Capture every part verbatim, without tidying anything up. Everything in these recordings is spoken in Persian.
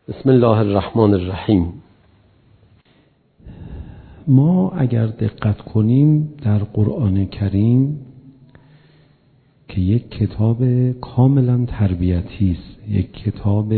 بسم الله الرحمن الرحیم. ما اگر دقت کنیم در قرآن کریم که یک کتاب کاملا تربیتی است، یک کتاب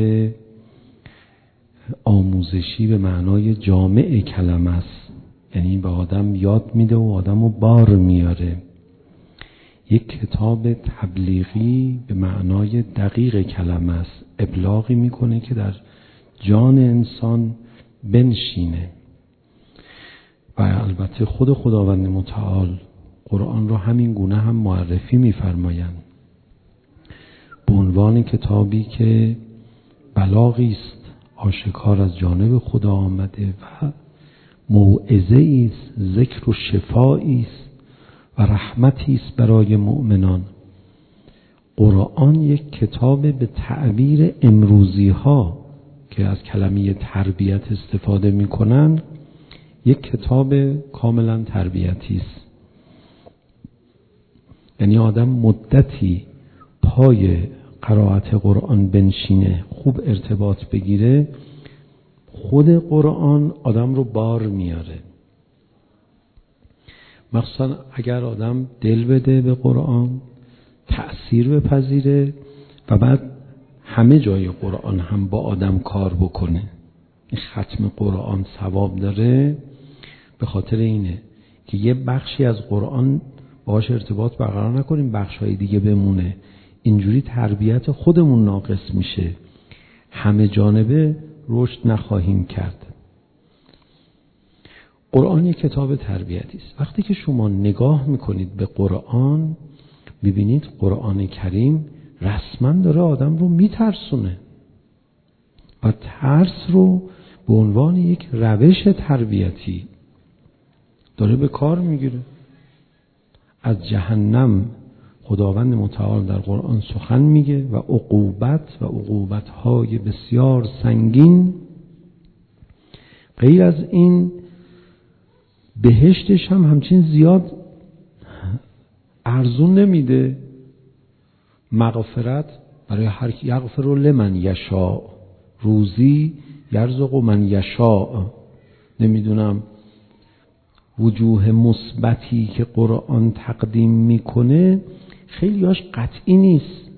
آموزشی به معنای جامع کلمه است، یعنی به آدم یاد میده و آدمو بار میاره. یک کتاب تبلیغی به معنای دقیق کلمه است، ابلاغی میکنه که در جان انسان بنشینه. و البته خود خداوند متعال قرآن را همین گونه هم معرفی می‌فرمایند به عنوان کتابی که بلاغی است آشکار از جانب خدا آمده و موعظه‌ای است، ذکر و شفایی است و رحمتی است برای مؤمنان. قرآن یک کتاب به تعبیر امروزی ها که از کلمه تربیت استفاده می‌کنند، یک کتاب کاملا تربیتی است. یعنی آدم مدتی پای قرائت قرآن بنشینه، خوب ارتباط بگیره، خود قرآن آدم رو بار میاره. مخصوصا اگر آدم دل بده به قرآن، تأثیر بپذیره و بعد همه جای قرآن هم با آدم کار بکنه. این ختم قرآن ثواب داره به خاطر اینه که یه بخشی از قرآن باهاش ارتباط برقرار نکنیم، بخش‌های دیگه بمونه. اینجوری تربیت خودمون ناقص میشه، همه جانبه رشد نخواهیم کرد. قرآن یک کتاب تربیتی است. وقتی که شما نگاه میکنید به قرآن، ببینید قرآن کریم رسما داره آدم رو میترسونه و ترس رو به عنوان یک روش تربیتی داره به کار میگیره. از جهنم خداوند متعال در قرآن سخن میگه و عقوبت و عقوبت‌های بسیار سنگین. غیر از این بهشتش هم همچین زیاد ارزون نمیده. مغفرت برای هر کی، یغفر لمن یشاء، روزی یرزق من یشاء. نمیدونم وجوه مثبتی که قرآن تقدیم میکنه خیلیاش قطعی نیست.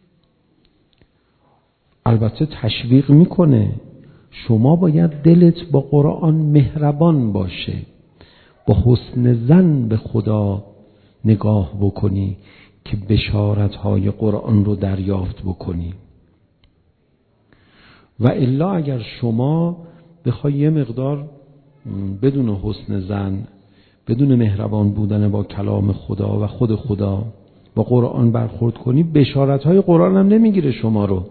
البته تشویق میکنه شما باید دلت با قرآن مهربان باشه، با حسن ظن به خدا نگاه بکنی که بشارت‌های قرآن رو دریافت بکنی. و الا اگر شما بخوای یه مقدار بدون حسن ظن، بدون مهربان بودن با کلام خدا و خود خدا با قرآن برخورد کنی، بشارت‌های قرآن هم نمیگیره شما رو.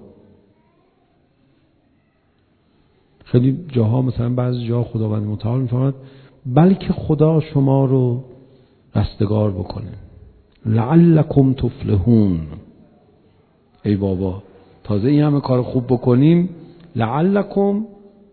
خیلی جاها، مثلا بعضی جاها خداوند متعال میفرماید بلکه خدا شما رو رستگار بکنه، لعلکم تفلحون. ای بابا، تازه این همه کار خوب بکنیم، لعلکم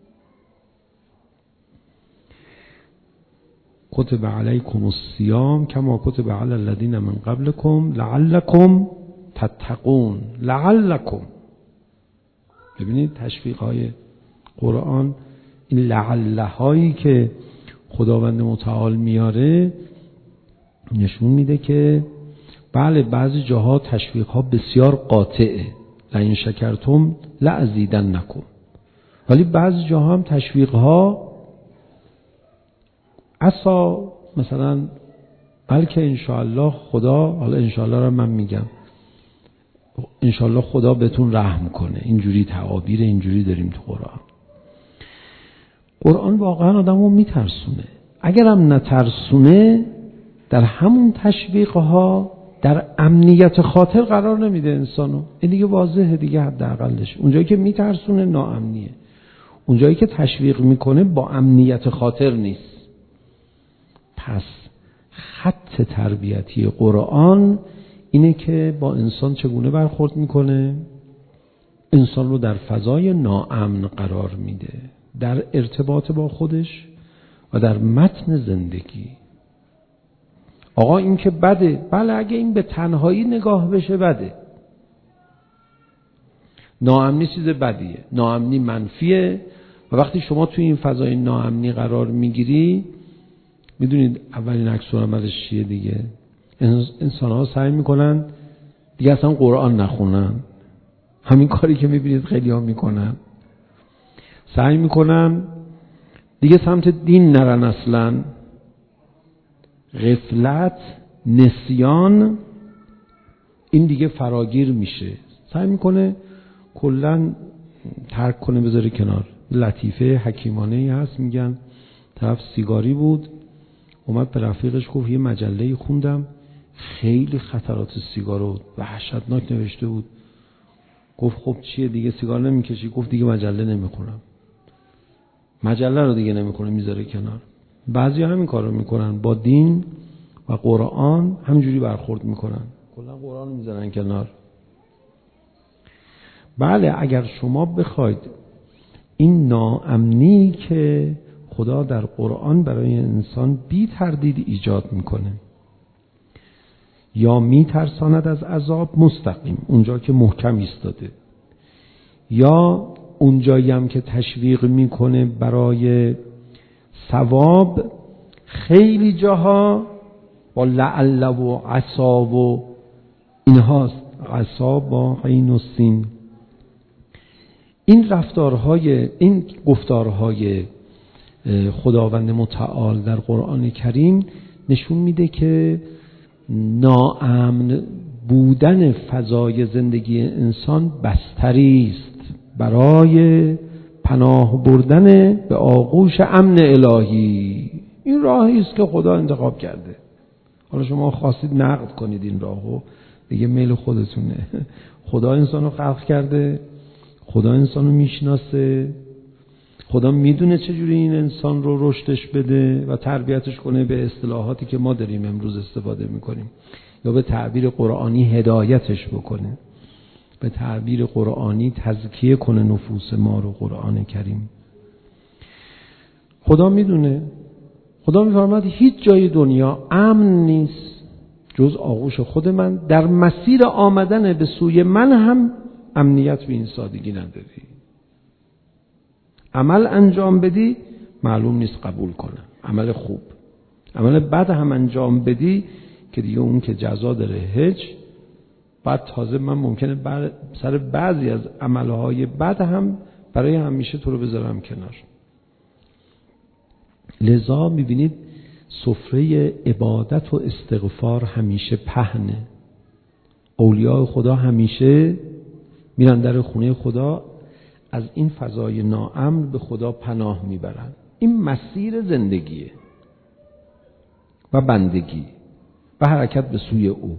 کتب علیکم الصیام کما کتب علی الذین من قبلکم لعلکم تتقون. لعلکم، ببینید تشویق های قرآن، این لعله هایی که خداوند متعال میاره نشون میده که بله بعضی جاها تشویق ها بسیار قاطعه، لئن شکرتم لازیدنکم، ولی بعضی جاها هم تشویق ها عسا، مثلا بلکه انشاءالله خدا، حالا انشاءالله رو من میگم، انشاءالله خدا بهتون رحم کنه. اینجوری تعابیر اینجوری داریم تو قرآن. قرآن واقعا آدمو میترسونه. اگرم نترسونه، در همون تشویقها در امنیت خاطر قرار نمیده انسانو. این دیگه واضحه دیگه، حداقلش اونجایی که میترسونه ناامنیه، اونجایی که تشویق میکنه با امنیت خاطر نیست. پس خط تربیتی قرآن اینه که با انسان چگونه برخورد میکنه؟ انسان رو در فضای ناامن قرار میده، در ارتباط با خودش و در متن زندگی. آقا این که بده، بله اگه این به تنهایی نگاه بشه بده، ناامنی چیز بدیه، ناامنی منفیه و وقتی شما توی این فضای ناامنی قرار میگیری، میدونید اولین عکس العملش چیه دیگه؟ انسان ها سعی میکنن دیگه اصلا قرآن نخونن. همین کاری که میبینید خیلی ها میکنن، سعی میکنن دیگه سمت دین نرن اصلا. غفلت، نسیان، این دیگه فراگیر میشه، سعی میکنه کلن ترک کنه، بذاره کنار. لطیفه حکیمانه ای هست، میگن طرف سیگاری بود، اومد به رفیقش گفت یه مجله خوندم خیلی خطرات سیگار رو وحشتناک نوشته بود. گفت خب چیه دیگه سیگار نمیکشی؟ گفت دیگه مجله نمیخونم. مجله رو دیگه نمیخونه، میذاره کنار. بعضی همین کار رو میکنن، با دین و قرآن همینجوری برخورد میکنن، کلا قرآن رو میذارن کنار. بله، اگر شما بخواید این ناامنی که خدا در قرآن برای انسان بی تردید ایجاد میکنه یا میترساند از عذاب مستقیم، اونجا که محکم ایستاده، یا اونجایی هم که تشویق میکنه برای ثواب، خیلی جاها با لعل و عسا و اینهاست، عسا با عین و سین. این رفتارهای، این گفتارهای خداوند متعال در قرآن کریم نشون میده که ناامن بودن فضای زندگی انسان بستری است برای پناه بردن به آغوش امن الهی. این راهی است که خدا انتخاب کرده. حالا شما خواستید نقد کنید این راهو، دیگه میل خودتونه. خدا انسانو خلق کرده، خدا انسانو میشناسه، خدا میدونه چجوری این انسان رو رشدش بده و تربیتش کنه به اصطلاحاتی که ما داریم امروز استفاده میکنیم، یا به تعبیر قرآنی هدایتش بکنه، به تعبیر قرآنی تزکیه کنه نفوس ما رو. قرآن کریم خدا میدونه، خدا میفرماید هیچ جای دنیا امن نیست جز آغوش خود من، در مسیر آمدن به سوی من هم امنیت به این سادگی نداری. عمل انجام بدی معلوم نیست قبول کنه، عمل خوب، عمل بد هم انجام بدی که دیگه اون که جزا داره هیچ. بعد تازه من ممکنه بر سر بعضی از عملهای بد هم برای همیشه تو رو بذارم کنار. لذا میبینید سفره عبادت و استغفار همیشه پهنه. اولیاء خدا همیشه میرن در خونه خدا، از این فضای ناامن به خدا پناه میبرن. این مسیر زندگیه و بندگی و حرکت به سوی او.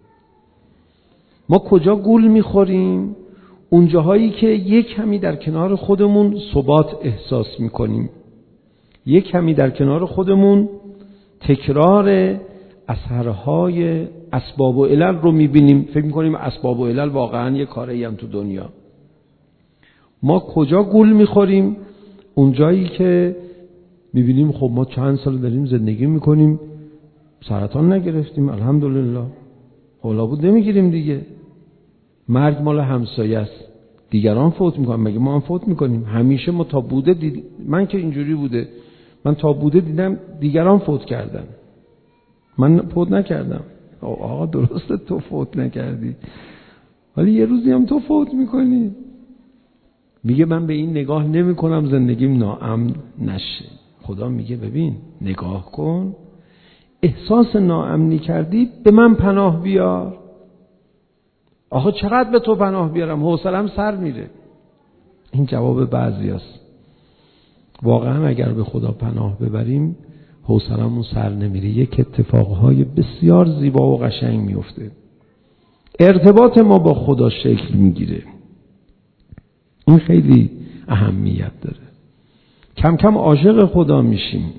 ما کجا گول میخوریم؟ اون جاهایی که یک کمی در کنار خودمون ثبات احساس میکنیم، یک کمی در کنار خودمون تکرار اثرهای اسباب و علل رو میبینیم، فکر میکنیم اسباب و علل واقعا یه کاری هم تو دنیا. ما کجا گول میخوریم؟ اون جایی که میبینیم خب ما چند سال داریم زندگی میکنیم، سرطان نگرفتیم الحمدلله، حالا بود نمیگیریم دیگه. مرگ مال همسایه است، دیگران فوت میکنن، مگه ما هم فوت میکنیم؟ همیشه ما تا بوده دید... من که اینجوری بوده، من تا بوده دیدم دیگران فوت کردن، من فوت نکردم. آقا درسته تو فوت نکردی، ولی یه روزی هم تو فوت میکنی. میگه من به این نگاه نمی کنم زندگیم ناامن نشه. خدا میگه ببین نگاه کن، احساس ناامنی کردی به من پناه بیار. آخه چقدر به تو پناه بیارم؟ حوصله‌ام سر میره. این جواب بعضی است. واقعا اگر به خدا پناه ببریم حوصله‌مون سر نمیره. یک اتفاقهای بسیار زیبا و قشنگ میفته، ارتباط ما با خدا شکل میگیره. این خیلی اهمیت داره. کم کم عاشق خدا میشیم.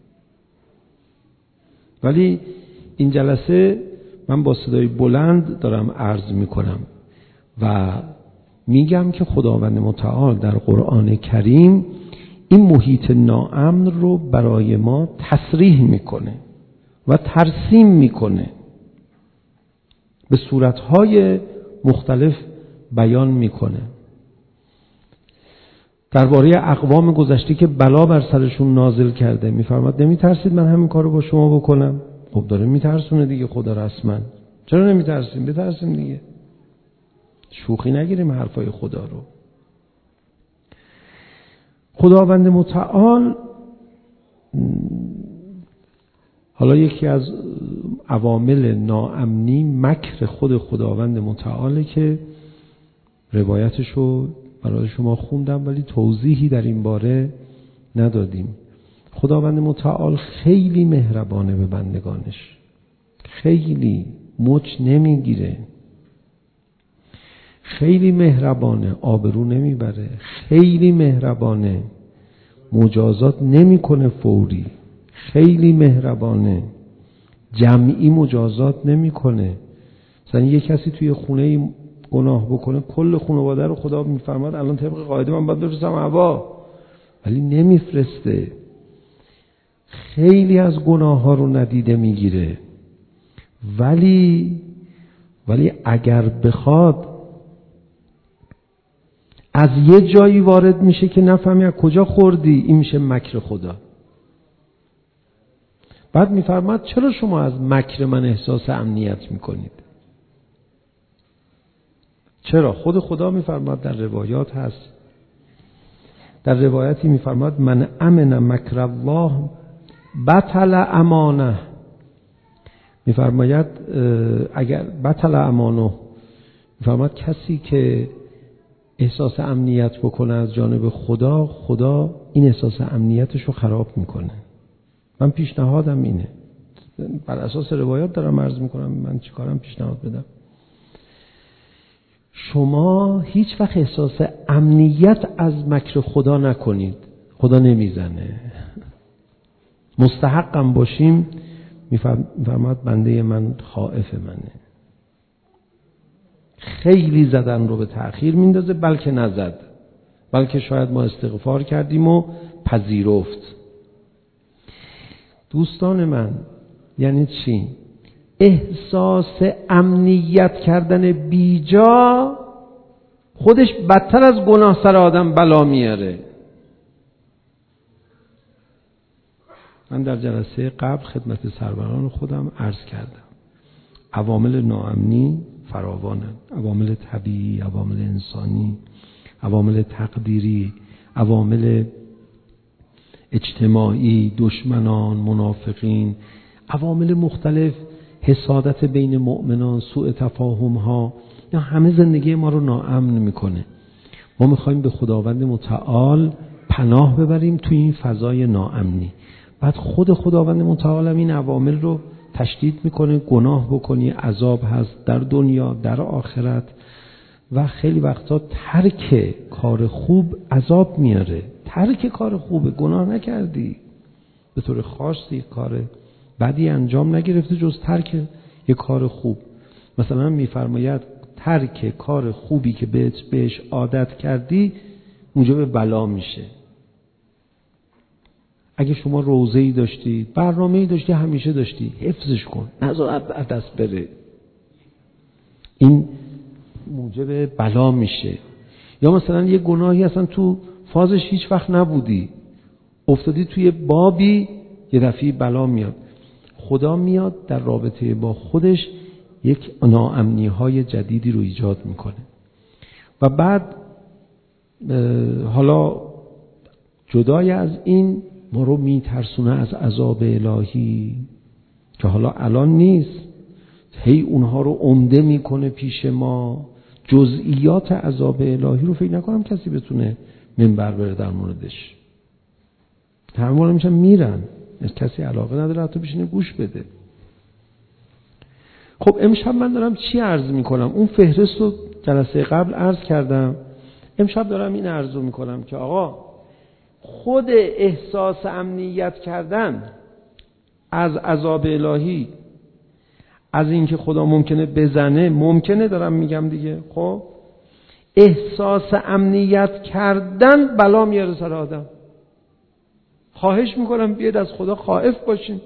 ولی این جلسه من با صدای بلند دارم عرض میکنم و میگم که خداوند متعال در قرآن کریم این محیط ناامن رو برای ما تصریح میکنه و ترسیم میکنه، به صورتهای مختلف بیان میکنه. درباره اقوام گذشته که بلا بر سرشون نازل کرده میفرماد نمیترسید من همین کارو با شما بکنم؟ خب داره میترسونه دیگه خدا رسما. چرا نمیترسیم؟ بترسیم دیگه. شوخی نگیریم حرفای خدا رو. خداوند متعال حالا یکی از عوامل ناامنی مکر خود خداوند متعاله که روایتشو برای شما خوندم ولی توضیحی در این باره ندادیم. خداوند متعال خیلی مهربانه به بندگانش، خیلی مچ نمیگیره، خیلی مهربانه، آبرو نمیبره، خیلی مهربانه، مجازات نمیکنه فوری، خیلی مهربانه، جمعی مجازات نمیکنه. مثلا یه کسی توی خونه گناه بکنه کل خانواده رو خدا میفرماد الان طبق قاعده من باید بفرستم هوا، ولی نمیفرسته. خیلی از گناه ها رو ندیده میگیره، ولی ولی اگر بخواد از یه جایی وارد میشه که نفهمی از کجا خوردی، این میشه مکر خدا. بعد میفرماد چرا شما از مکر من احساس امنیت میکنید؟ چرا؟ خود خدا میفرماد در روایات هست، در روایتی میفرماد من امن مکر الله بطل امانه، میفرماید اگر بطل امانه، میفرماد کسی که احساس امنیت بکنه از جانب خدا، خدا این احساس امنیتش رو خراب میکنه. من پیشنهادم اینه، بر اساس روایات دارم عرض میکنم، من چیکارم پیشنهاد بدم. شما هیچ وقت احساس امنیت از مکر خدا نکنید، خدا نمیزنه. مستحقم باشیم میفرماد بنده من خائف منه، خیلی زدن رو به تأخیر میندازه، بلکه نزد، بلکه شاید ما استغفار کردیم و پذیرفت. دوستان من یعنی چی؟ احساس امنیت کردن بیجا خودش بدتر از گناه سر آدم بلا میاره. من در جلسه قبل خدمت سروران خودم عرض کردم عوامل ناامنی فراوانند، عوامل طبیعی، عوامل انسانی، عوامل تقدیری، عوامل اجتماعی، دشمنان، منافقین، عوامل مختلف، حسادت بین مؤمنان، سوء تفاهم ها، اینا همه زندگی ما رو ناامن میکنه. ما میخوایم به خداوند متعال پناه ببریم توی این فضای ناامنی. بعد خود خداوند متعال هم این عوامل رو تشدید میکنه، گناه بکنی عذاب هست در دنیا در آخرت، و خیلی وقتا ترک کار خوب عذاب میاره. ترک کار خوبه، گناه نکردی، به طور خاصی کار بدی انجام نگرفته جز ترک یه کار خوب. مثلا میفرماید ترک کار خوبی که بهت بهش عادت کردی موجب بلا میشه. اگه شما روزه‌ای داشتی، برنامه‌ای داشتی، همیشه داشتی، حفظش کن، نذار از دست بره، این موجب بلا میشه. یا مثلا یه گناهی اصلا تو فازش هیچ وقت نبودی، افتادی توی بابی، یه دفعه بلا میاد. خدا میاد در رابطه با خودش یک ناامنی های جدیدی رو ایجاد میکنه. و بعد حالا جدای از این ما رو میترسونه از عذاب الهی که حالا الان نیست، هی اونها رو عمده میکنه پیش ما. جزئیات عذاب الهی رو فکر نکنم کسی بتونه منبر بره در موردش. همه میشن میرن، کسی علاقه نداره حتی بشینه گوش بده. خب امشب من دارم چی عرض میکنم؟ اون فهرست رو جلسه قبل عرض کردم، امشب دارم این عرض رو میکنم که آقا خود احساس امنیت کردن از عذاب الهی، از اینکه خدا ممکنه بزنه، ممکنه دارم میگم دیگه، خب احساس امنیت کردن بلا میاره سر آدم. خواهش میکنم بیاید از خدا خائف باشین،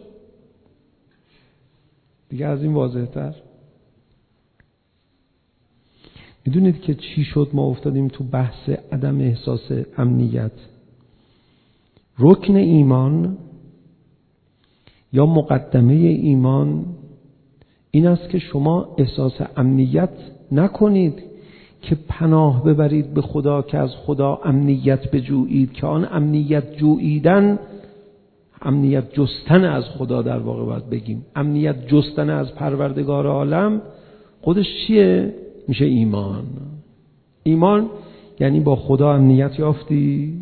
دیگه از این واضح تر. میدونید که چی شد ما افتادیم تو بحث عدم احساس امنیت؟ رکن ایمان یا مقدمه ایمان این است که شما احساس امنیت نکنید که پناه ببرید به خدا، که از خدا امنیت بجویید، که آن امنیت جوییدن، امنیت جستن از خدا در واقع باید بگیم، امنیت جستن از پروردگار عالم خودش چیه؟ میشه ایمان. ایمان یعنی با خدا امنیت یافتی.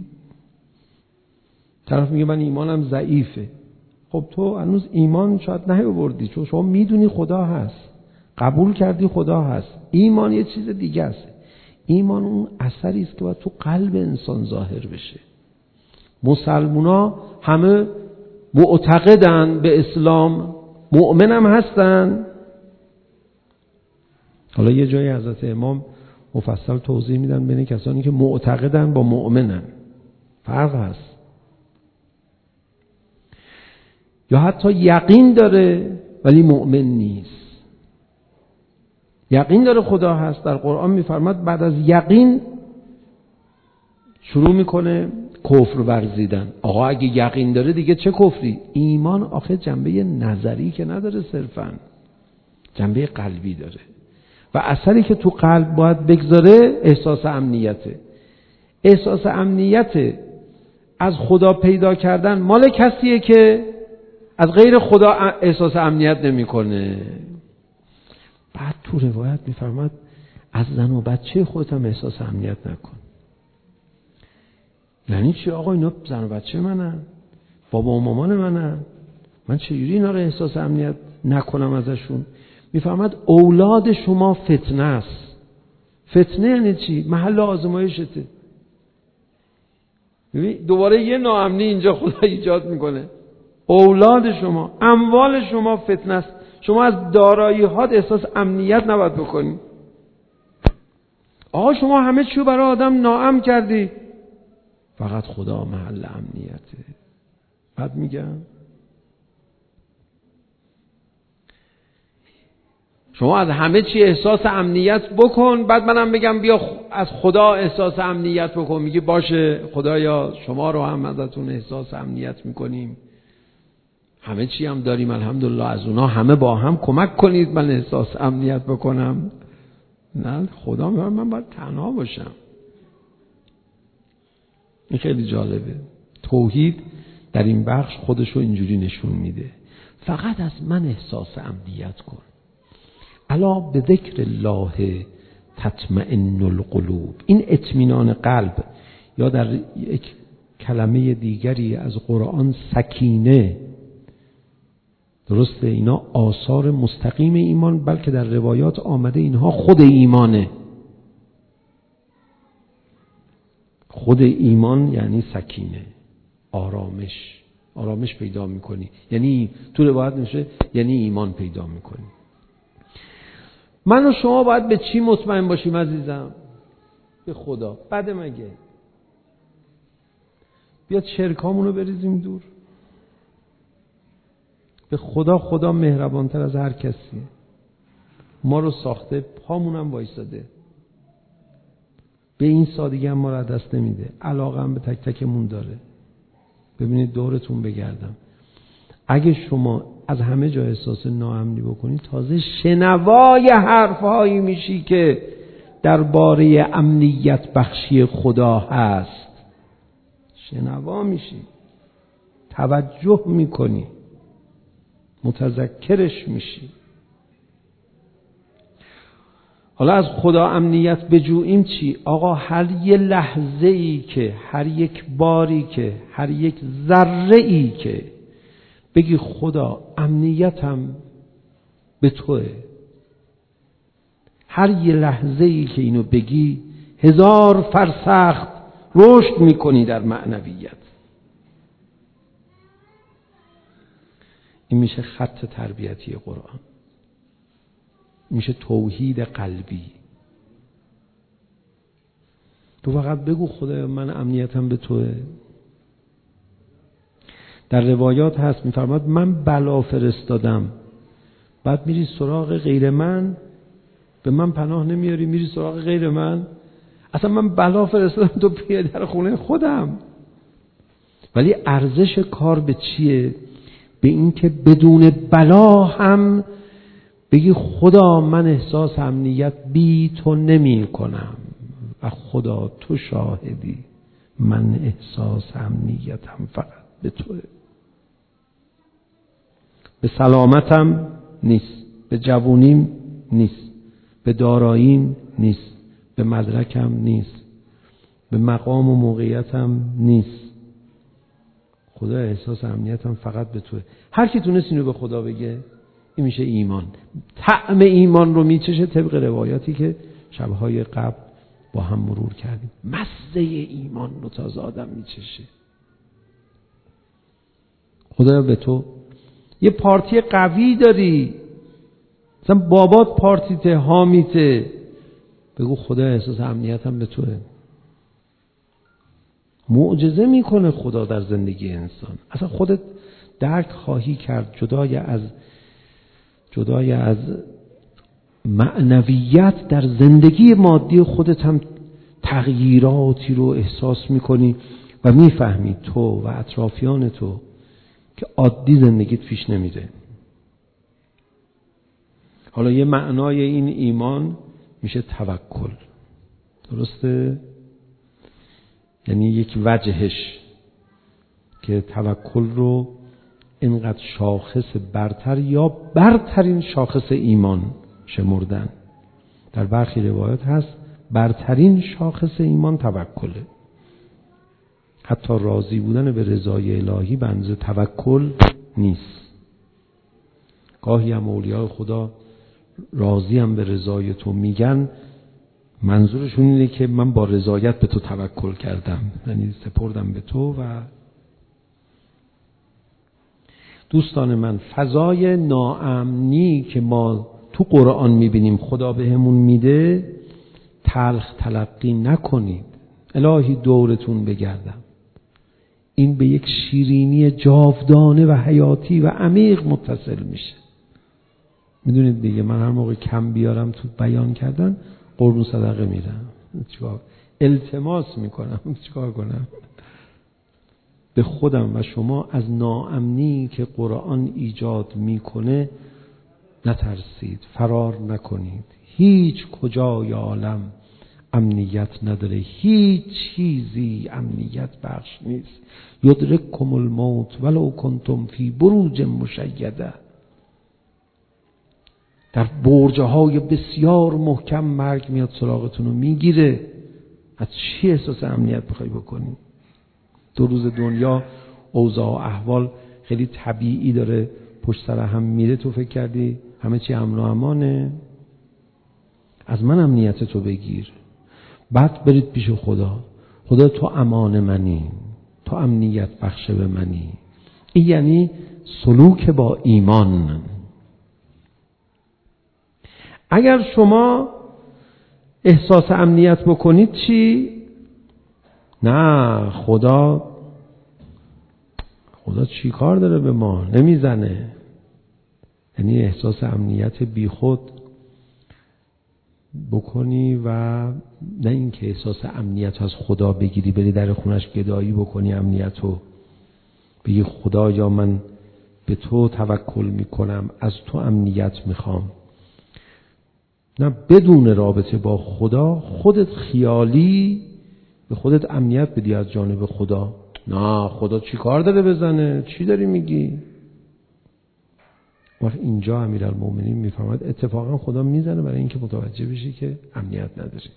طرف میگه من ایمانم ضعیفه. خب تو هنوز ایمان شاید نیاوردی، چون شما میدونی خدا هست، قبول کردی خدا هست. ایمان یه چیز دیگه است. ایمان اون اثری است که باید تو قلب انسان ظاهر بشه. مسلمونا همه معتقدن به اسلام، مؤمن هم هستن. حالا یه جایی حضرت امام مفصل توضیح میدن بین کسانی که معتقدن با مؤمنن فرق هست. یا حتی یقین داره ولی مؤمن نیست. یقین داره خدا هست، در قرآن میفرماد بعد از یقین شروع میکنه کفر ورزیدن. آقا اگه یقین داره دیگه چه کفری؟ ایمان آخه جنبه نظری که نداره، صرفاً جنبه قلبی داره و اثری که تو قلب باید بگذاره احساس امنیته. احساس امنیت از خدا پیدا کردن مال کسیه که از غیر خدا احساس امنیت نمیکنه. بعد تو روایت میفرماد از زن و بچه خودت هم احساس امنیت نکن. یعنی چی آقا؟ اینا زن و بچه منن، بابا و مامان منن، من چجوری اینا رو احساس امنیت نکنم ازشون؟ میفرماد اولاد شما فتنه است. فتنه یعنی چی؟ محل آزمایشته. ببین دوباره یه ناامنی اینجا خدا ایجاد میکنه. اولاد شما، اموال شما فتنه است. شما از دارایی هات احساس امنیت نباید بکنی. آقا شما همه چیو برای آدم ناامن کردی، فقط خدا محل امنیته. بعد میگم شما از همه چی احساس امنیت بکن، بعد منم بگم بیا از خدا احساس امنیت بکن. میگی باشه خدایا شما رو هم ازتون احساس امنیت میکنیم، همه چی هم داریم الحمدلله، از اونا همه با هم کمک کنید من احساس امنیت بکنم. نه، خدا میگه من باید تنها باشم. این خیلی جالبه. توحید در این بخش خودشو اینجوری نشون میده. فقط از من احساس امنیت کن. الا به ذکر الله تطمئن القلوب. این اطمینان قلب، یا در یک کلمه دیگری از قرآن سکینه، درسته اینا آثار مستقیم ایمان، بلکه در روایات آمده اینها خود ایمانه. خود ایمان یعنی سکینه، آرامش. آرامش پیدا میکنی، یعنی تو روایت میشه یعنی ایمان پیدا میکنی. من و شما باید به چی مطمئن باشیم عزیزم؟ به خدا. بعد مگه بیاد شرکامونو بریزیم دور؟ به خدا. خدا مهربانتر از هر کسیه. ما رو ساخته، پامونم وایساده، به این سادگی هم ما رو دست نمیده. علاقه هم به تک تکمون داره. ببینید دورتون بگردم، اگه شما از همه جا احساس ناامنی بکنید، تازه شنوای حرفهایی میشی که درباره امنیت بخشی خدا هست. شنوا میشی، توجه میکنی، متذکرش میشی. حالا از خدا امنیت بجوییم چی؟ آقا هر یه لحظه ای که، هر یک باری که، هر یک ذره ای که بگی خدا امنیتم به توه، هر یه لحظه ای که اینو بگی هزار فرسخ رشد میکنی در معنویت. این میشه خط تربیتی قرآن، میشه توحید قلبی. تو فقط بگو خدایا من امنیتم به توه. در روایات هست میفرماد من بلا فرستادم، بعد میری سراغ غیر من، به من پناه نمیاری، میری سراغ غیر من. اصلا من بلا فرستادم تو بیای در خونه خودم. ولی ارزش کار به چیه؟ به این که بدون بلا هم بگی خدا من احساس امنیت بی تو نمی کنم و خدا تو شاهدی من احساس امنیتم فقط به توه. به سلامتم نیست، به جوونیم نیست، به داراییم نیست، به مدرکم نیست، به مقام و موقعیتم نیست. خدا احساس امنیتم فقط به توه. هر کی تونست اینو به خدا بگه این میشه ایمان. طعم ایمان رو میچشه طبق روایاتی که شبهای قبل با هم مرور کردیم. مزه ایمان رو تازه آدم میچشه. خدا به تو یه پارتی قوی داری، مثلا بابات پارتیته، حامیته، بگو خدا احساس امنیتم به توه. معجزه میکنه خدا در زندگی انسان. اصلا خودت درک خواهی کرد جدای از جدای از معنویت در زندگی مادی خودت هم تغییراتی رو احساس میکنی و میفهمی تو و اطرافیان تو که عادی زندگیت پیش نمیره. حالا یه معنای این ایمان میشه توکل. درسته؟ یعنی یک وجهش که توکل رو اینقدر شاخص برتر یا برترین شاخص ایمان شمردن. در برخی روایات هست برترین شاخص ایمان توکله. حتی راضی بودن به رضای الهی به اندازه توکل نیست. گاهی هم اولیاء خدا راضی هم به رضای تو میگن، منظورشون اینه که من با رضایت به تو توکل کردم، یعنی سپردم به تو. و دوستان من، فضای ناامنی که ما تو قرآن میبینیم خدا بهمون میده، تلخ تلقی نکنید. الهی دورتون بگردم. این به یک شیرینی جاودانه و حیاتی و عمیق متصل میشه. میدونید دیگه، من هر موقع کم بیارم تو بیان کردن قربون صدقه میرم. چیکار؟ التماس میکنم. چیکار کنم؟ به خودم و شما از ناامنی که قرآن ایجاد میکنه نترسید، فرار نکنید. هیچ کجای عالم امنیت نداره، هیچ چیزی امنیت بخش نیست. یدرککم الموت ولو کنتم فی بروج مشیده. در برج‌های بسیار محکم مرگ میاد سراغتون رو میگیره. از چی احساس امنیت بخوای بکنی؟ دو روز دنیا اوضاع و احوال خیلی طبیعی داره پشت سر هم میره، تو فکر کردی همه چی امن و امانه؟ از من امنیت تو بگیر، بعد برید پیش خدا. خدا تو امان منی، تو امنیت بخش به منی. این یعنی سلوک با ایمان. اگر شما احساس امنیت بکنید چی؟ نه خدا خدا چی کار داره به ما؟ نمیزنه. یعنی احساس امنیت بی خود بکنی و نه اینکه احساس امنیت از خدا بگیری بری در خونش گدایی بکنی امنیتو، بگی خدا یا من به تو توکل میکنم، از تو امنیت میخوام. نه، بدون رابطه با خدا خودت خیالی به خودت امنیت بدی از جانب خدا. نه خدا چی کار داره بزنه؟ چی داری میگی؟ وقت اینجا امیرالمومنین میفرماید اتفاقا خدا میزنه برای اینکه متوجه بشی که امنیت نداری.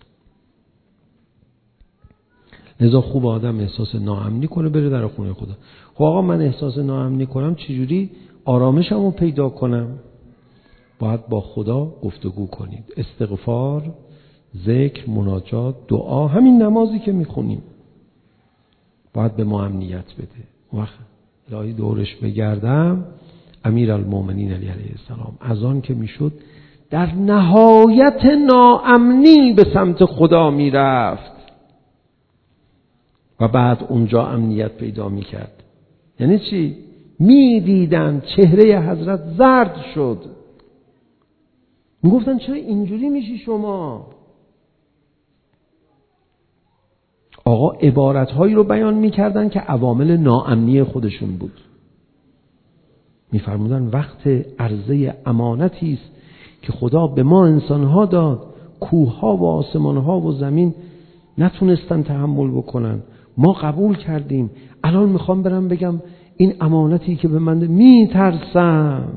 لذا خوب آدم احساس ناامنی کنه بره در خونه خدا. خب آقا من احساس ناامنی کنم چجوری آرامشمو پیدا کنم؟ باید با خدا گفتگو کنید. استغفار، ذکر، مناجات، دعا، همین نمازی که میخونیم باید به ما امنیت بده. وقت الهی دورش بگردم، امیرالمومنین علی علیه السلام از آن که میشد در نهایت ناامنی به سمت خدا میرفت و بعد اونجا امنیت پیدا میکرد. یعنی چی؟ میدیدن چهره حضرت زرد شد میگفتن چرا اینجوری میشی شما؟ آقا عبارتهایی رو بیان میکردن که عوامل ناامنی خودشون بود. میفرمودن وقت عرضه امانتی است که خدا به ما انسانها داد، کوهها و آسمانها و زمین نتونستن تحمل بکنن، ما قبول کردیم، الان میخوام برم بگم این امانتی که به من میترسم.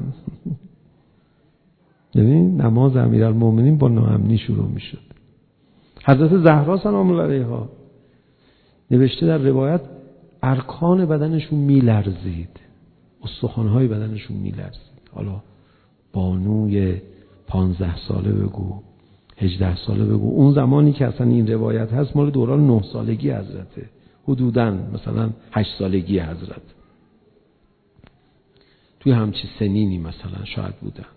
ببین نماز امیرالمومنین با ناامنی شروع میشد. حضرت زهرا سلام الله علیها نوشته در روایت ارکان بدنشون میلرزید، استخوان‌های بدنشون میلرزید. حالا بانوی پانزده ساله بگو، هجده ساله بگو، اون زمانی که اصلا این روایت هست مال دوران نه سالگی حضرته، حدوداً مثلا هشت سالگی حضرت، توی همچی سنینی مثلا شاید بودن.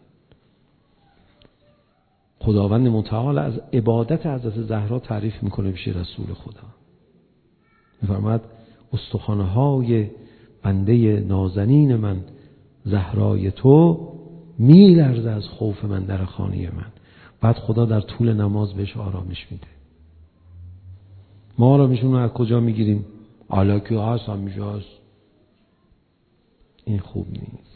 خداوند متعال از عبادت حضرت زهرا تعریف میکنه پیش رسول خدا، میفرماد استخوان‌های بنده نازنین من زهرای تو میلرزه از خوف من در خانه من. بعد خدا در طول نماز بهش آرامش میده. ما آرامشون رو از کجا میگیریم؟ علاکی هست همیشه هست. این خوب نیست.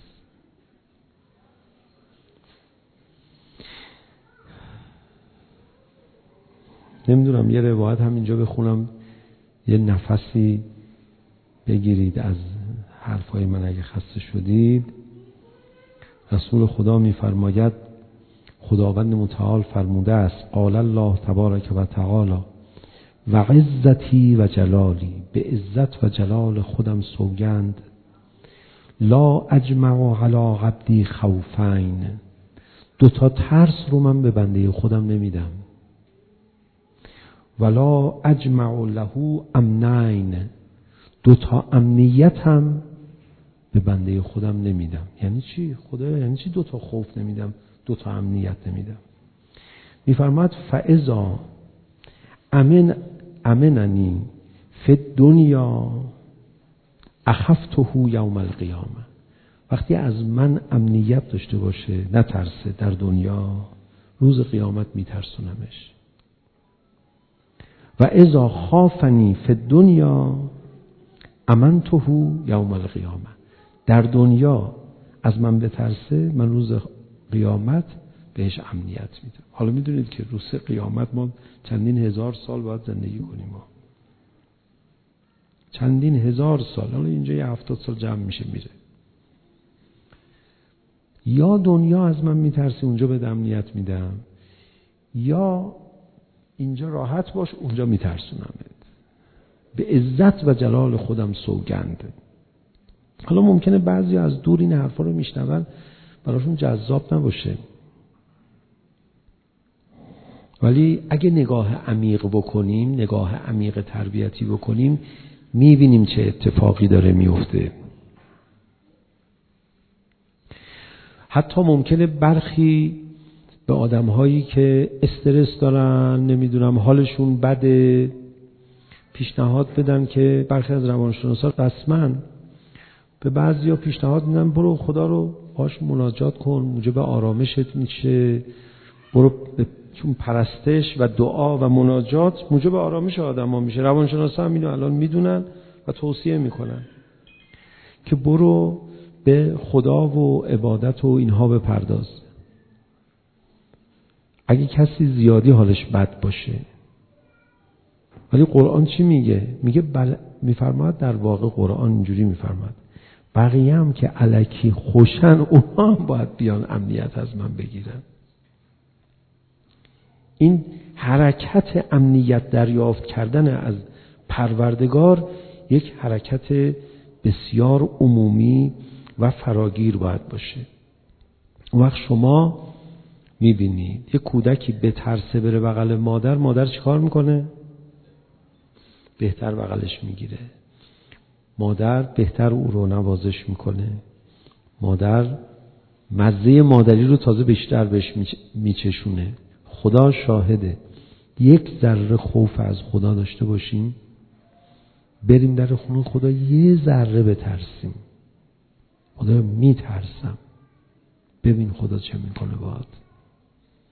نمیدونم یه روایت همینجا بخونم، یه نفسی بگیرید از حرفای من اگه خسته شدید. رسول خدا میفرماید خداوند متعال فرموده است قال الله تبارک و تعالی و عزتی و جلالی، به عزت و جلال خودم سوگند، لا اجمع علی عبدی خوفین، دو تا ترس رو من به بنده خودم نمیدم، ولا اجمع له امنین، دو تا امنیت هم به بنده خودم نمیدم. یعنی چی؟ خدا یعنی چی دو تا خوف نمیدم، دو تا امنیت نمیدم؟ میفرماد فاذا امن امننی فی الدنیا اخفته یوم القیامه، وقتی از من امنیت داشته باشه نترسه در دنیا، روز قیامت میترسونمش. و اذا خافنی فی الدنیا امنته یوم القیامه، در دنیا از من بترسه من روز قیامت بهش امنیت میدم. حالا میدونید که روز قیامت ما چندین هزار سال باید زندگی کنیم، ما چندین هزار سال، حالا اینجا یه هفتاد سال جمع میشه میره. یا دنیا از من میترسی اونجا به امنیت میدم، یا اینجا راحت باش اونجا میترسونمت، به عزت و جلال خودم سوگند. حالا ممکنه بعضی از دور این حرفا رو میشنون براشون جذاب نباشه، ولی اگه نگاه عمیق بکنیم، نگاه عمیق تربیتی بکنیم، میبینیم چه اتفاقی داره میفته. حتی ممکنه برخی به آدم‌هایی که استرس دارن، نمیدونم حالشون بده، پیشنهاد بدن که برخی از روانشناسا رسما به بعضیا پیشنهاد میدن برو خدا رو باش مناجات کن، موجب آرامشت میشه، برو چون پرستش و دعا و مناجات موجب آرامش آدم‌ها میشه. روانشناسا هم اینو الان میدونن و توصیه میکنن که برو به خدا و عبادت و اینها بپرداز. اگه کسی زیادی حالش بد باشه، ولی قرآن چی میگه؟ میگه بل... میفرماد در واقع قرآن اینجوری میفرماد بقیه هم که الکی خوشن اونها هم باید بیان امنیت از من بگیرن. این حرکت امنیت دریافت کردن از پروردگار یک حرکت بسیار عمومی و فراگیر باید باشه. اون وقت شما میبینید یک کودکی به ترسه بره بغل مادر، مادر چیکار میکنه؟ بهتر بغلش میگیره. مادر بهتر او رو نوازش میکنه. مادر مزه مادری رو تازه بیشتر بهش میچشونه. خدا شاهده، یک ذره خوف از خدا داشته باشیم، بریم در خونه خدا یه ذره بترسیم، خدا میترسم، ببین خدا چه میکنه باهات.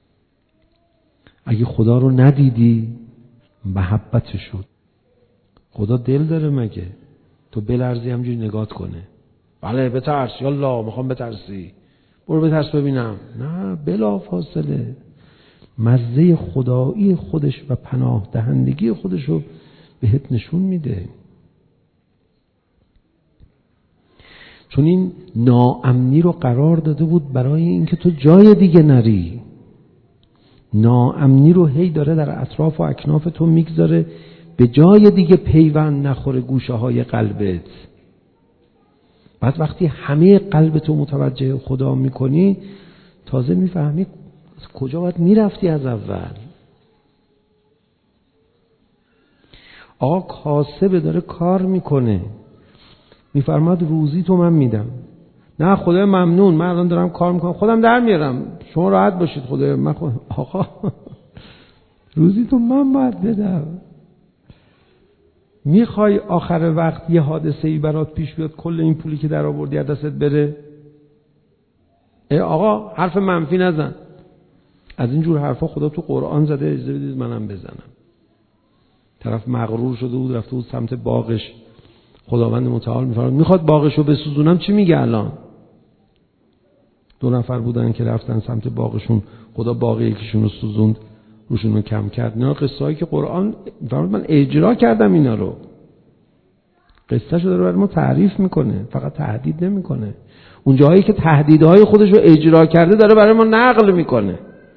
اگه خدا رو ندیدی محبت شد. خدا دل داره مگه؟ تو بلرزی همجوری نگات کنه؟ بله بترس، یالله میخوام بترسی، برو بترس ببینم. نه، بلا فاصله مزه خدایی خودش و پناه دهندگی خودش رو بهت نشون میده. چون این ناامنی رو قرار داده بود برای اینکه تو جای دیگه نری. ناامنی رو هی داره در اطراف و اکناف تو میگذاره، به جای دیگه پیوند نخوره گوشه های قلبت. بعد وقتی همه قلبتو متوجه خدا میکنی، تازه میفهمی کجا باید میرفتی از اول. آقا کاسبه داره کار میکنه، میفرماد روزی تو من میدم. نه خدای ممنون، من الان دارم کار میکنم خودم در میارم، شما راحت باشید خدای من خود... آقا روزی تو من باید بدم. میخوای آخر وقت یه حادثه ای برات پیش بیاد کل این پولی که در آوردی از دستت بره؟ ای آقا حرف منفی نزن. از این جور حرفا خدا تو قرآن زده، اجازه بدید منم بزنم. طرف مغرور شده بود رفته بود سمت باغش، خداوند متعال میفرماد میخواد باغشو بسوزونم، چی میگه الان؟ دو نفر بودن که رفتن سمت باغشون، خدا باغ یکیشون رو سوزوند، روشون رو کم کرد. اینا قصه‌ای که قرآن میفرماد من اجرا کردم اینا رو. قصه‌شو داره برای ما تعریف میکنه، فقط تهدید نمیکنه. اون جایی که تهدیدهای خودش رو اجرا کرده داره برای ما نقل میکنه.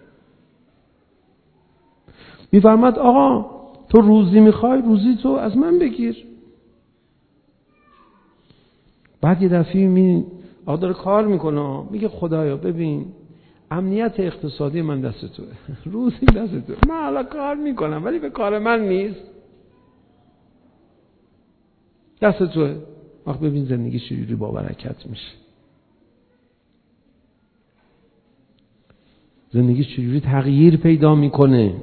میفرماد آقا تو روزی میخوای، روزی تو از من بگیر. بعد یه دفعه می آقا داره کار میکنه، میگه خدایا ببین امنیت اقتصادی من دست توه، روزی دست توه، من حالا کار میکنم ولی به کار من نیست، دست توه. وقت ببین زندگی چجوری با برکت میشه، زندگی چجوری تغییر پیدا میکنه.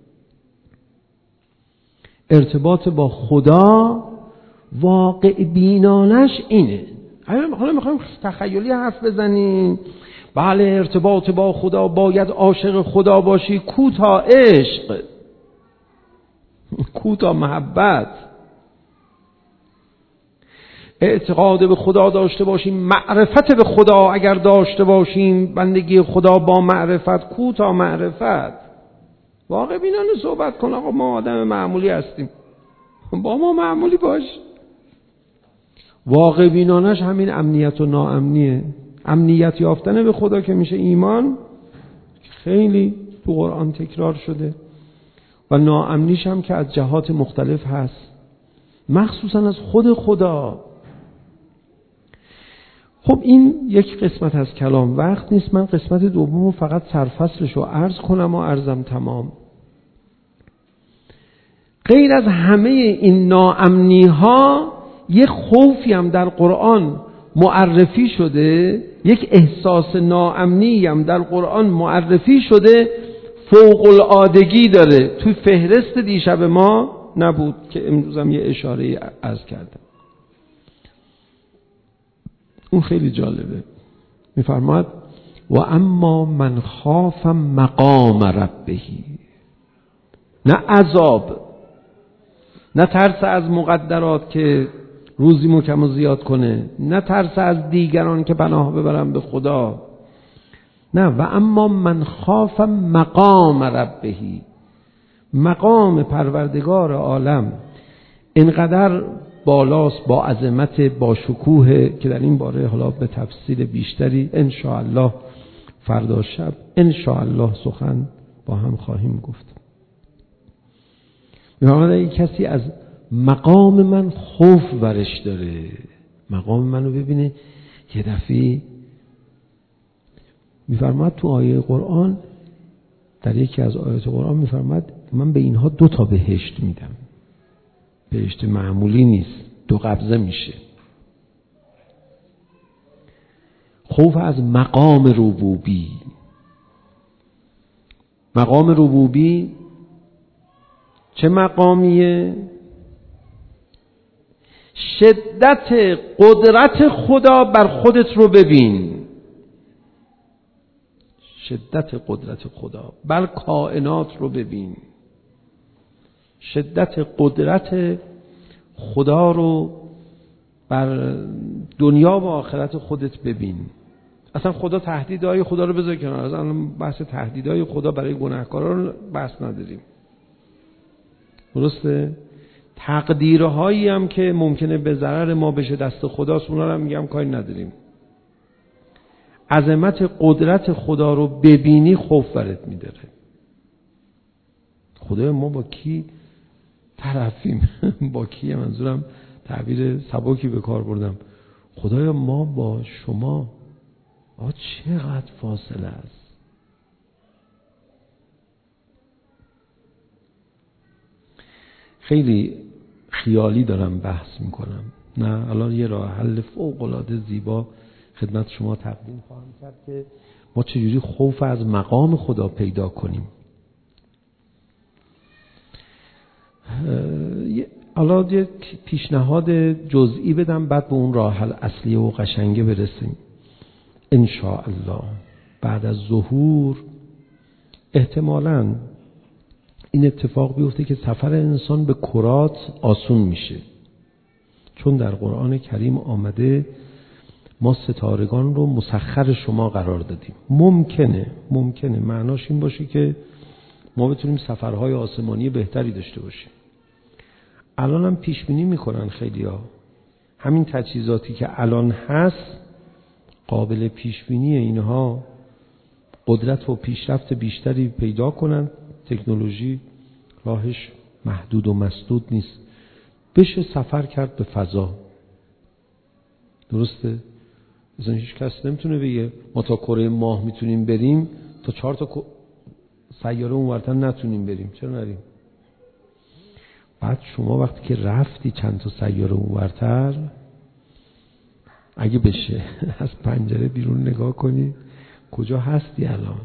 ارتباط با خدا واقع بینانش اینه. حالا میخوایم تخیلی حرف بزنیم، بله ارتباط با خدا باید عاشق خدا باشی، کو تا عشق، کو تا محبت، اعتقاد به خدا داشته باشیم، معرفت به خدا اگر داشته باشیم، بندگی خدا با معرفت، کو تا معرفت. واقع بینانه صحبت کن. آقا ما آدم معمولی هستیم، با ما معمولی باش. واقع بینانش همین امنیت و ناامنیه. امنیت یافتن به خدا که میشه ایمان، خیلی تو قرآن تکرار شده، و ناامنیش هم که از جهات مختلف هست، مخصوصا از خود خدا. خب این یک قسمت از کلام، وقت نیست من قسمت دومو فقط سرفصلش رو عرض کنم و عرضم تمام. غیر از همه این ناامنی ها یک خوفی هم در قرآن معرفی شده، یک احساس ناامنی هم در قرآن معرفی شده، فوق العادگی داره، توی فهرست دیشب ما نبود که امروزم یه اشاره عرض کردم. اون خیلی جالبه. میفرماد و اما من خاف مقام ربهی، نه عذاب، نه ترس از مقدرات که روزی مکم و زیاد کنه، نه ترس از دیگران که پناه ببرن به خدا، نه، و اما من خاف مقام ربهی، مقام پروردگار عالم اینقدر بالاست، با عظمت، با شکوه، که در این باره حالا به تفصیل بیشتری انشاءالله فردا شب انشاءالله سخن با هم خواهیم گفت. می‌فرماید اگه کسی از مقام من خوف ورش داره، مقام منو ببینه، یه دفعه می‌فرماد تو آیه قرآن، در یکی از آیات قرآن می‌فرماد من به اینها دو تا بهشت میدم. بهشت معمولی نیست، دو قبضه میشه. خوف از مقام ربوبی. مقام ربوبی چه مقامیه؟ شدت قدرت خدا بر خودت رو ببین، شدت قدرت خدا. بل کائنات رو ببین، شدت قدرت خدا رو بر دنیا و آخرت خودت ببین. اصلا خدا تهدیدهای خدا رو بذار کنار، اصلا بحث تهدیدهای خدا برای گناهکاران رو بحث نداریم، درسته؟ تقدیرهایی هم که ممکنه به ضرر ما بشه دست خداست، اونا رو هم میگم کاری نداریم. عظمت قدرت خدا رو ببینی خوف برات میداره. خدای ما با کی طرفیم؟ با کی؟ منظورم تعبیر سبکی به کار بردم. خدای ما با شما آ چقدر فاصله است. خیلی خیالی دارم بحث میکنم، نه الان یه راه حل فوق العاده زیبا خدمت شما تقدیم خواهم کرد که ما چجوری خوف از مقام خدا پیدا کنیم. حالا یه پیشنهاد جزئی بدم، بعد به اون راه حل اصلی و قشنگه برسیم ان شاء الله. بعد از ظهور احتمالاً این اتفاق بیفته که سفر انسان به کرات آسون میشه، چون در قرآن کریم آمده ما ستارگان رو مسخر شما قرار دادیم. ممکنه ممکنه معناش این باشه که ما بتونیم سفرهای آسمانی بهتری داشته باشیم. الان هم پیش بینی میکنن خیلیا همین تجهیزاتی که الان هست قابل پیش بینی اینها قدرت و پیشرفت بیشتری پیدا کنن. تکنولوژی راهش محدود و مسدود نیست، بشه سفر کرد به فضا، درسته؟ مثلا هیچ کس نمیتونه بگه ما تا کره ماه میتونیم بریم، تا چهار تا سیاره اونورتر نتونیم بریم. چرا نریم؟ بعد شما وقتی که رفتی چند تا سیاره اونورتر، اگه بشه از پنجره بیرون نگاه کنی کجا هستی الان.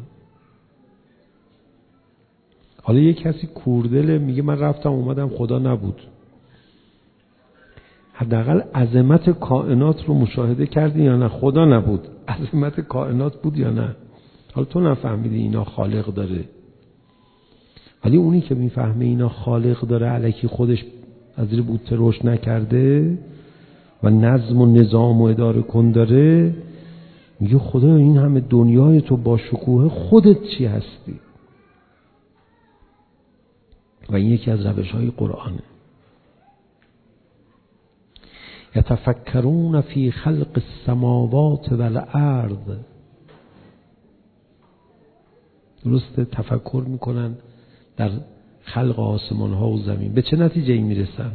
حالا یه کسی کوردله میگه من رفتم اومدم خدا نبود. حداقل عظمت کائنات رو مشاهده کردی یا نه؟ خدا نبود، عظمت کائنات بود یا نه؟ حالا تو نفهمیدی اینا خالق داره، ولی اونی که میفهمه اینا خالق داره الکی خودش از زیر بوته رشد نکرده و نظم و نظام و اداره کن داره، میگه خدا این همه دنیای تو با شکوه خودت چی هستی؟ و این یکی از روش‌های قرآنه. یتفکرون فی خلق السماوات والارض، درسته؟ تفکر میکنن در خلق آسمان ها و زمین. به چه نتیجه ای میرسن؟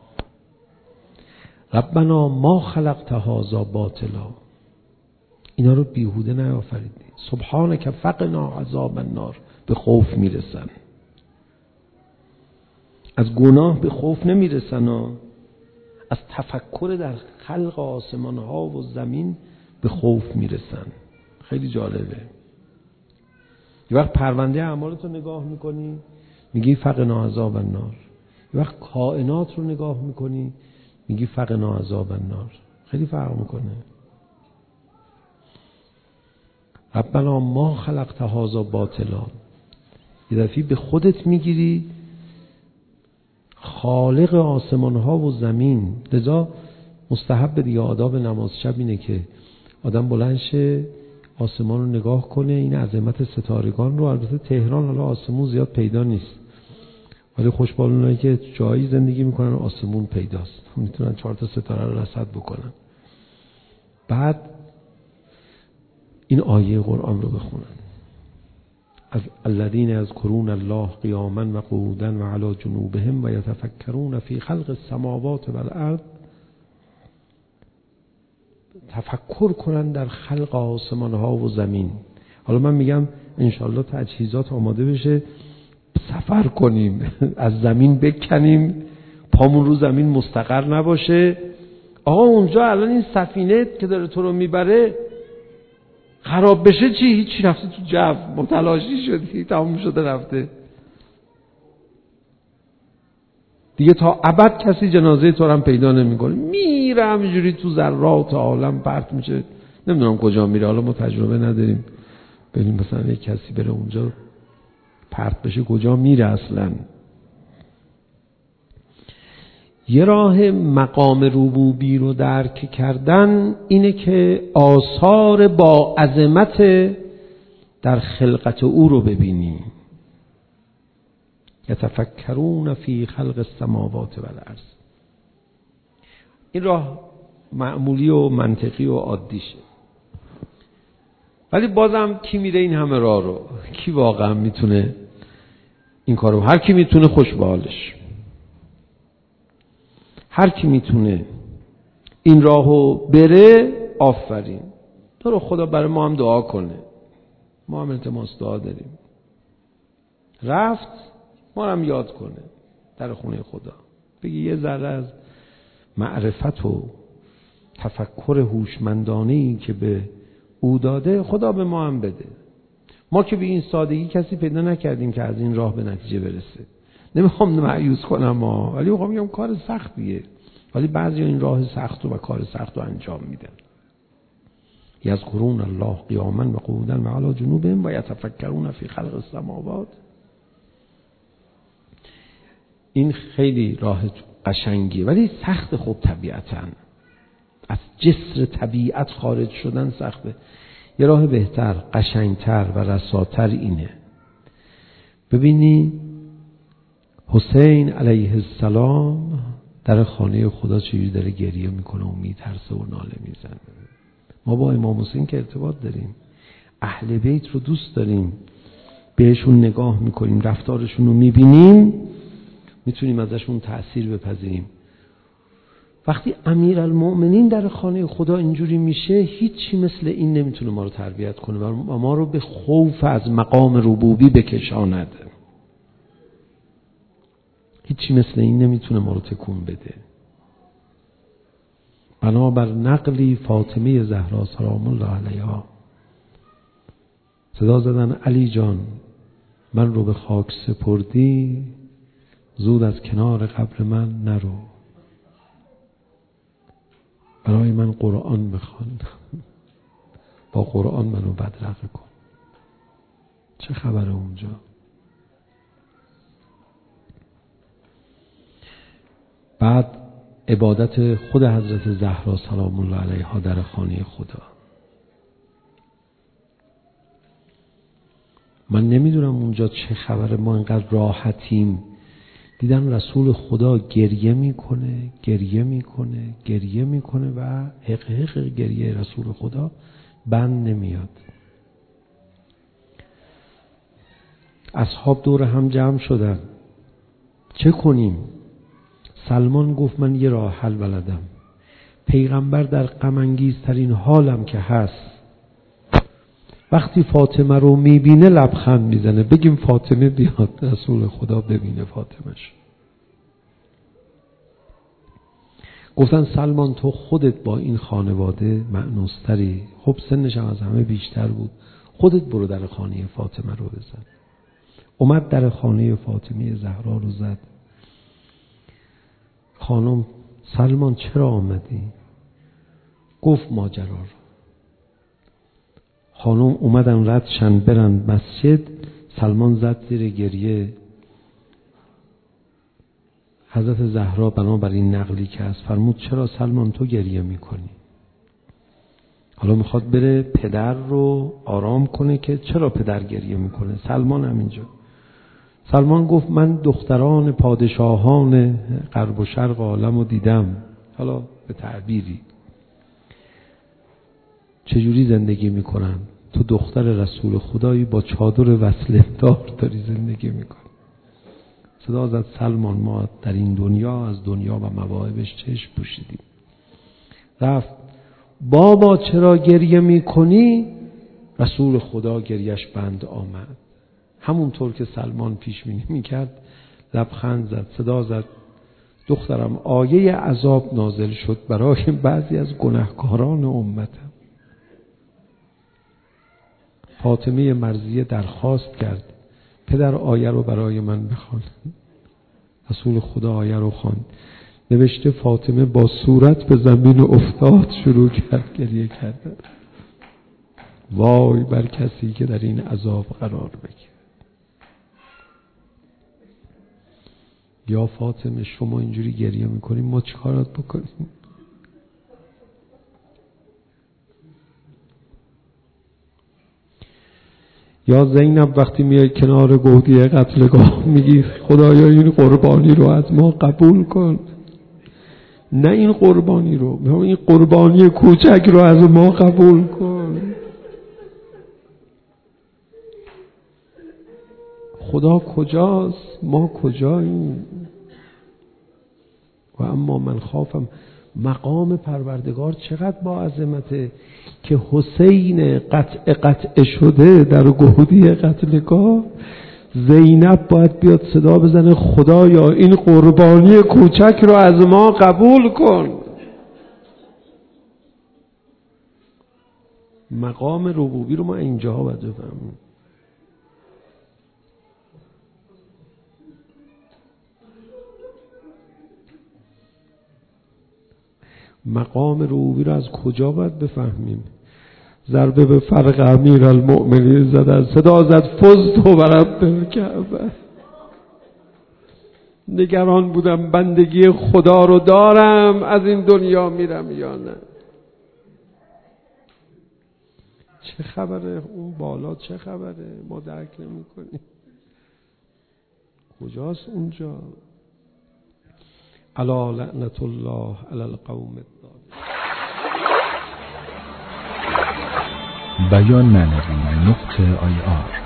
ربنا ما خلقت هذا باطلا، اینا رو بیهوده نیافریدی، سبحانک فقنا عذاب النار. به خوف میرسن، از گناه به خوف نمیرسن، از تفکر در خلق آسمان ها و زمین به خوف میرسن. خیلی جالبه. یه وقت پرونده اعمالت رو نگاه میکنی میگی فقنا عذاب النار، یه وقت کائنات رو نگاه میکنی میگی فقنا عذاب النار. خیلی فرق میکنه. ربنا ما خلقت هذا باطلا، یه دفعه به خودت میگیری خالق آسمان ها و زمین. لذا مستحب دیگه آداب نماز شب اینه که آدم بلند شه آسمان رو نگاه کنه، این عظمت ستارگان رو. البته تهران حالا آسمون زیاد پیدا نیست، ولی خوشبال اونایی که جایی زندگی میکنن آسمون پیداست، میتونن چهار تا ستاره رو رصد بکنن. بعد این آیه قرآن رو بخونن، از الذین یذکرون الله قیاما و قعودا و علی جنوبهم و یتفکرون فی خلق السماوات والارض. تفکر کنن در خلق آسمان ها و زمین. حالا من میگم انشالله تجهیزات آماده بشه، سفر کنیم، از زمین بکنیم، پامون رو زمین مستقر نباشه. آقا اونجا الان این سفینه که داره تو رو میبره خراب بشه چی؟ هیچی، رفتی تو جو، متلاشی شدی، تمام شده رفته دیگه. تا ابد کسی جنازه تو رو هم پیدا نمیکنه، میره همینجوری تو ذرات عالم پرت میشه، نمیدونم کجا میره، حالا ما تجربه نداریم ببین مثلا یک کسی بره اونجا پرت بشه کجا میره اصلا. یه راه مقام ربوبی رو درک کردن اینه که آثار با عظمت در خلقت او رو ببینی. یتفکرون فی خلق السماوات والارض. این راه معمولی و منطقی و عادیشه، ولی بازم کی میره این همه راه رو؟ کی واقعا میتونه این کارو؟ هر کی میتونه خوش به حالش، هر کی میتونه این راهو بره آفرین. تو رو خدا برای ما هم دعا کنه، ما هم التماس دعا داریم. رفت ما هم یاد کنه در خونه خدا، بگی یه ذره از معرفت و تفکر هوشمندانه‌ای که به او داده خدا به ما هم بده. ما که به این سادگی کسی پیدا نکردیم که از این راه به نتیجه برسه. نمیخوام مایوس کنم ما، ولی میخوام بگم کار سختیه، ولی بعضی این راه سخت و کار سخت رو انجام میدن. یذکرون الله قیاما و قعودا و علی جنوبهم و یتفکرون فی خلق السماوات. این خیلی راه قشنگیه ولی سخت. خوب طبیعتاً از جسر طبیعت خارج شدن سخته. یه راه بهتر، قشنگتر و رساتر اینه. ببینی حسین علیه السلام در خانه خدا چجوری داره گریه میکنه و میترسه و ناله میزنه. ما با امام حسین که ارتباط داریم، اهل بیت رو دوست داریم، بهشون نگاه میکنیم، رفتارشون رو میبینیم، میتونیم ازشون تأثیر بپذیریم. وقتی امیرالمؤمنین در خانه خدا اینجوری میشه، هیچی مثل این نمیتونه ما رو تربیت کنه و ما رو به خوف از مقام ربوبی بکشاند. هیچی مثل این نمیتونه ما رو تکون بده. بنابر نقلی فاطمه زهرا سلام الله علیها صدا زدن علی جان من رو به خاک سپردی، زود از کنار قبر من نرو، برای من قرآن بخوان، با قرآن منو بدرقه کن. چه خبره اونجا؟ بعد عبادت خود حضرت زهرا سلام الله علیها در خانه خدا. من نمیدونم اونجا چه خبره، ما اینقدر راحتیم. دیدم رسول خدا گریه میکنه گریه میکنه گریه میکنه و حق حق گریه رسول خدا بند نمیاد. اصحاب دور هم جمع شدن، چه کنیم؟ سلمان گفت من یه راه حل بلدم. پیغمبر در غم انگیزترین حالم که هست، وقتی فاطمه رو میبینه لبخند میزنه، بگیم فاطمه بیاد رسول خدا ببینه فاطمهش. گفتن سلمان تو خودت با این خانواده مأنوستری، خب سنش هم از همه بیشتر بود، خودت برو در خانه فاطمه رو بزن. اومد در خانه فاطمه زهرا رو زد. خانم سلمان چرا آمدی؟ گفت ماجرا رو. خانم اومدن ردشن برن مسجد، سلمان زد زیر گریه. حضرت زهرا بنابراین نقلی که از فرمود چرا سلمان تو گریه میکنی؟ حالا میخواد بره پدر رو آرام کنه که چرا پدر گریه میکنه. سلمان همینجا. سلمان گفت من دختران پادشاهان غرب و شرق عالم رو دیدم، حالا به تعبیری چجوری زندگی میکنن. تو دختر رسول خدایی با چادر وصله دار داری زندگی میکنی. صدا زد سلمان ما در این دنیا از دنیا و مواهبش چشم پوشیدیم. رفت بابا چرا گریه میکنی؟ رسول خدا گریش بند آمد. همونطور که سلمان پیش بینی میکرد لبخند زد، صدا زد دخترم آیه عذاب نازل شد برای بعضی از گناهکاران امتم. فاطمه مرضیه درخواست کرد پدر آیه رو برای من بخوان. رسول خدا آیه رو خواند. نوشته فاطمه با صورت به زمین افتاد، شروع کرد گریه کردن. وای بر کسی که در این عذاب قرار بگیره. یا فاطمه شما اینجوری گریه میکنیم، ما چه کارات بکنیم؟ یا زینب وقتی میای کنار گودی قتلگاه میگی خدایا این قربانی رو از ما قبول کن، نه این قربانی رو، این قربانی کوچک رو از ما قبول کن. خدا کجاست؟ ما کجاییم؟ و اما من خافم. مقام پروردگار چقدر با عظمته که حسین قطع قطع شده در گودی قتلگاه، زینب باید بیاد صدا بزنه خدایا این قربانی کوچک رو از ما قبول کن. مقام ربوبی رو ما اینجا باید بفهمیم. مقام ربوبی رو از کجا باید بفهمیم؟ ضربه به فرق امیر المؤمنین زدن، صدا زد فزت و برب بالکعبه. نگران بودم بندگی خدا رو دارم، از این دنیا میرم یا نه. چه خبره اون بالا؟ چه خبره؟ ما درک نمی کنیم. کجاست اونجا؟ الا لعنت الله علی القوم الظالمین. بیان معنوی نقطه آی آر